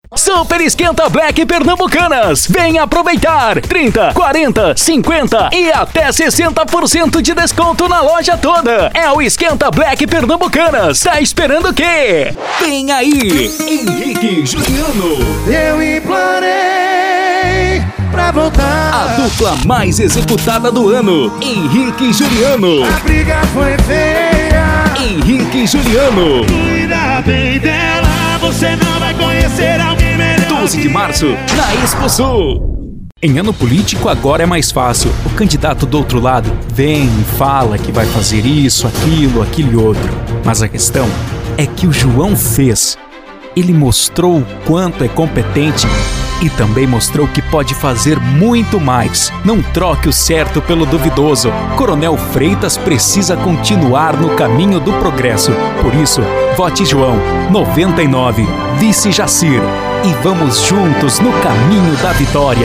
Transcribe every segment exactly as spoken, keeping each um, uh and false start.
Super Esquenta Black Pernambucanas. Vem aproveitar! trinta, quarenta, cinquenta e até sessenta por cento de desconto na loja toda. É o Esquenta Black Pernambucanas. Tá esperando o quê? Vem aí, Henrique Juliano. Eu implorei pra voltar. A dupla mais executada do ano, Henrique Juliano. A briga foi feia. Henrique Juliano. Cuida bem dela, você não vai conhecer alguém melhor. doze de março, na Expo Sul. Em ano político agora é mais fácil. O candidato do outro lado vem e fala que vai fazer isso, aquilo, aquilo e outro. Mas a questão é que o João fez. Ele mostrou o quanto é competente e também mostrou que pode fazer muito mais. Não troque o certo pelo duvidoso. Coronel Freitas precisa continuar no caminho do progresso. Por isso, vote João, noventa e nove, vice Jacir. E vamos juntos no caminho da vitória.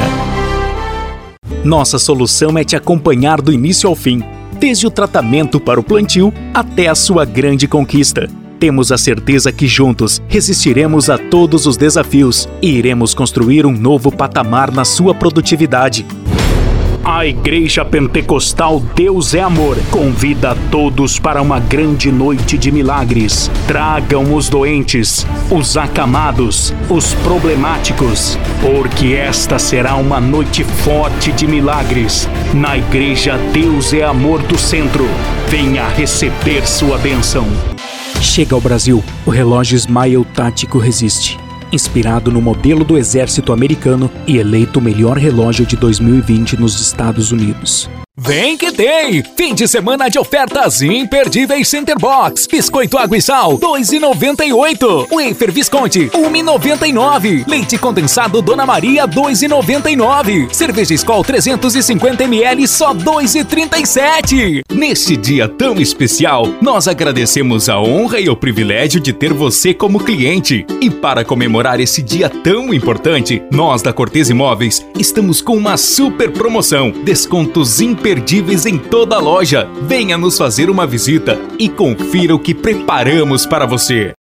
Nossa solução é te acompanhar do início ao fim, desde o tratamento para o plantio até a sua grande conquista. Temos a certeza que juntos resistiremos a todos os desafios e iremos construir um novo patamar na sua produtividade. A Igreja Pentecostal Deus é Amor convida a todos para uma grande noite de milagres. Tragam os doentes, os acamados, os problemáticos, porque esta será uma noite forte de milagres. Na Igreja Deus é Amor do Centro. Venha receber sua bênção. Chega ao Brasil, o relógio Smile Tático Resiste. Inspirado no modelo do exército americano e eleito o melhor relógio de dois mil e vinte nos Estados Unidos. Vem que tem! Fim de semana de ofertas imperdíveis Center Box. Biscoito Água e Sal, dois reais e noventa e oito centavos. Wafer Visconti, um real e noventa e nove centavos. Leite condensado Dona Maria, dois reais e noventa e nove centavos. Cerveja Skol trezentos e cinquenta mililitros, só dois reais e trinta e sete centavos. Neste dia tão especial, nós agradecemos a honra e o privilégio de ter você como cliente. E para comemorar esse dia tão importante, nós da Cortez Imóveis estamos com uma super promoção. Descontos imperdíveis Imperdíveis em toda a loja. Venha nos fazer uma visita e confira o que preparamos para você.